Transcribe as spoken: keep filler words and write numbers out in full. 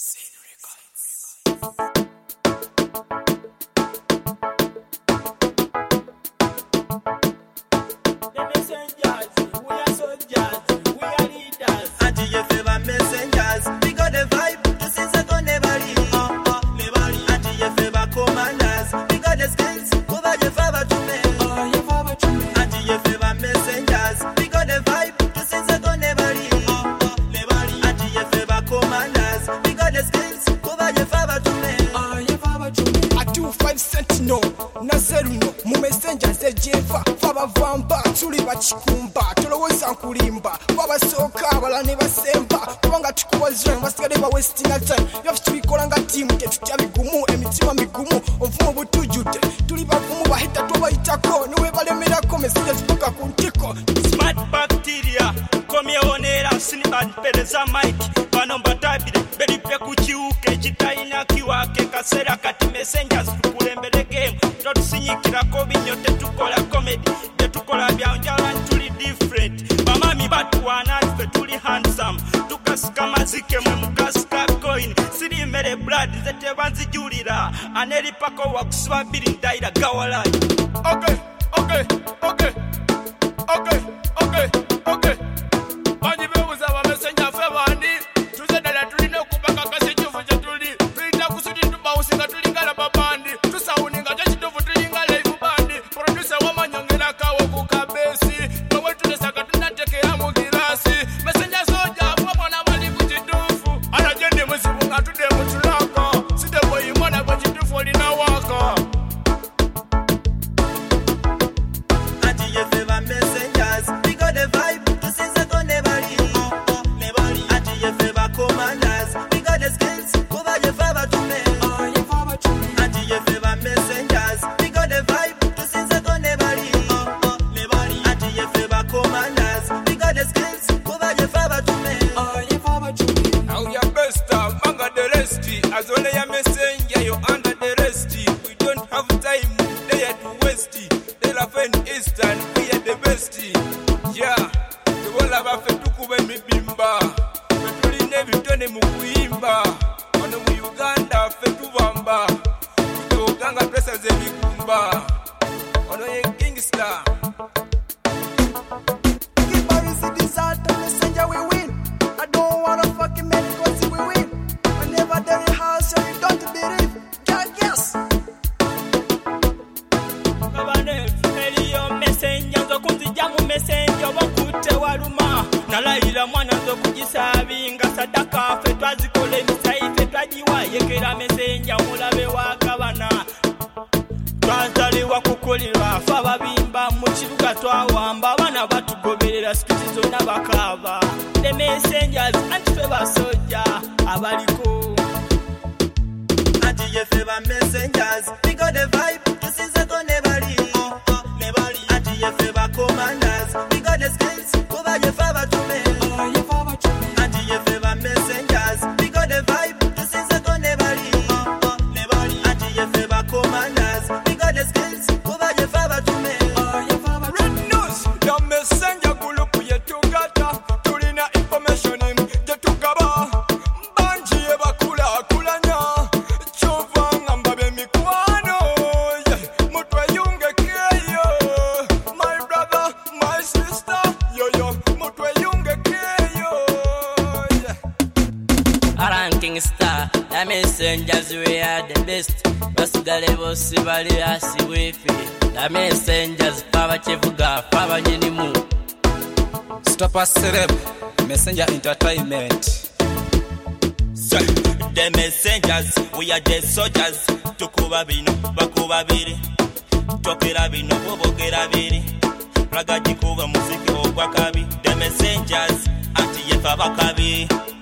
Scene Records. The messengers, we are soldiers, we are leaders. Anti you favor messengers, we got the vibe to see second never leave. Oh oh, never leave. Anti you favor commanders, we got the skills, cover your favor to me. Oh, your favor to me. Anti you favor messengers, we got the vibe to see second never leave. Oh oh, never leave. Anti you favor commanders, we got the skills, cover your favor to me. Oh, your favor to me. A two five sentinel nazeruno mu messengers ejeva faba vamba tuli bachikumba toloweza nkulimba babasooka abala ne basemba kubanga tukuwazira basigale ba wasting time yafu tubikola nga team tetutya bigumu emitima migumu ovumo butujudde tuli bavumu bahita tubayitako niwe balemerako messengers paka ku ntiko Smart bacteria komyeonera sinibad pereza mike bano mbatabire beripe ku kiwuka ekitayina kiwake kaseera kati messengers tukulembere game totusinyikirako binyo tetukola comedy tetukola byanjala tuli different bamami batuwana ffe tuli handsome tukasika mazike mwe mukasika coin siri mere blood zetebanzijulira aneripako wakusiba biri ndaira gawala. Okay, okay, okay, okay, okay, okay. Banyi bebuza ba messenger fe bandi tuzedala tulina okubaka kasejufu kye tuli tulina kusudi tubawusinga tulingala babandi tusawuninga kyekitufu tulinga live bandi producer wamanyongera kawo ku kabesi nowe tulesaka tunatekera mu girasi messenger soja mwana bali ku kitufu anajende muzibu nga tudde mu tulaka side boyi mwana bwe kitufu olina waka. Anti you favor messengers, we got the vibe to see second never leave. Oh oh, never leave. Anti you favor commanders, we got the skills, cover your favor to me. Oh, your favor to me. Anti you favor messengers, we got the vibe to see second never leave. Oh oh, never leave. Anti you favor commanders, we got the skills, cover your favor to me. Oh, your favor to me. Now your best time, manga the rest. As only your messenger, you under the rest. We don't have time, they are to waste. They love an Eastern, we are the best. Yeah, the whole of a fetukube mi bimba. Petuli nevi tone mukuimba. Ono mu Uganda fetuvamba. Kuto ganga presa zevi kumba. Ono ye gangster. Keep Paris this out the messenger we win. I don't wanna fucking man because we win. Whenever there is house you don't believe. God yes. Kabane eliyo messenger zo kunzija mu messenger bakute waluma nalayira mwana zo kugisabinga sadaka fe twazikola emisai fe twajiwa yekera messenger mulabe wa kabana twazaliwa kukolirwa fa babimba mu kibuga twawamba abana batugoberera sikiti zonna bakaba the messengers antife basoja abaliko. Anti you favor messengers, we got the vibe to see second never leave. Oh oh, never leave. Anti you favor commanders, we got the skills, cover your favor to me. Oh, your favor to me. Anti you favor messengers, we got the vibe to see second never leave. Oh oh, never leave. Anti you favor commanders, we got the skills, cover your favor to me. Oh, your favor to Red me. news, your messenger gulupu yetugata. Tulina information him yetukaba. Banji ebakula kulanya. Chovanga mbabe mikwano. Yeah, mutwe yunge keyo. My brother, my sister, yo yo, mutwe yunge keyo. Yeah. Ranking star, the messengers we are the best. Basigale bosi bali asi wifi. The messengers faba chevuga faba nyinimu. Stop us celeb, messenger entertainment. The messengers, we are the soldiers. Tukuba bino, bakuba biri. Tokera bino, bobokera biri. Ragati kuba muziki ogwa kabi. The messengers, anti yefa bakabi.